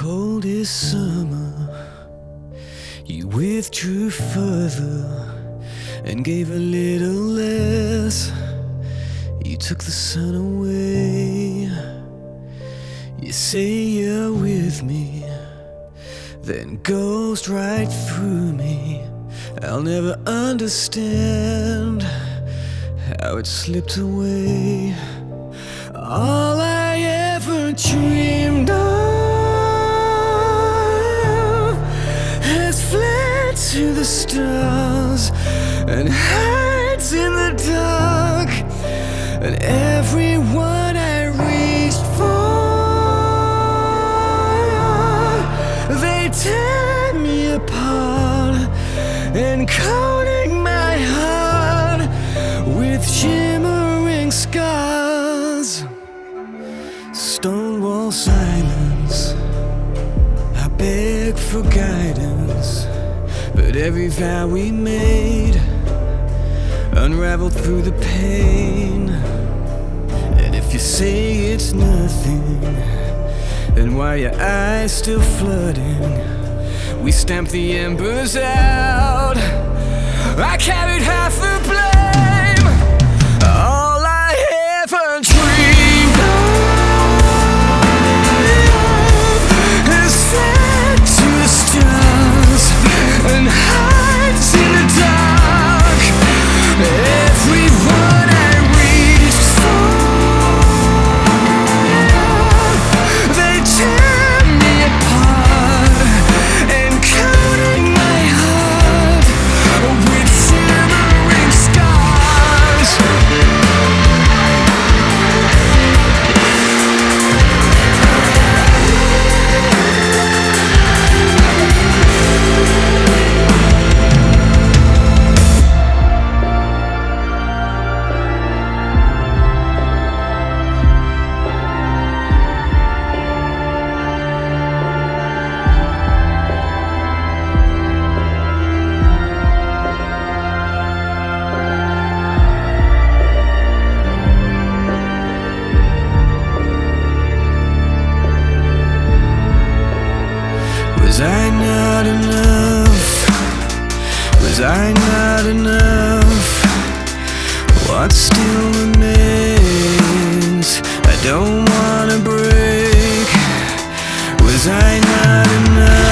coldest summer, you withdrew further and gave a little less. You took the sun away. You say you're with me, then ghost right through me. I'll never understand how it slipped away. All I ever dreamed of has fled to the stars and hides in the dark. And everyone I reached for, they tear me apart, encoding my heart with shimmering scars. Stonewall silence, I beg for guidance, but every vow we made unraveled through the pain. And if you say it's nothing, then why are your eyes still flooding? We stamped the embers out, I carried half the blame. All I ever dreamed of is fed to the stars and hides in the dark. Everyone I reached for, they tear me apart, encoding my heart with shimmering scars. Was I not enough? Was I not enough? What still remains? I don't wanna break. Was I not enough?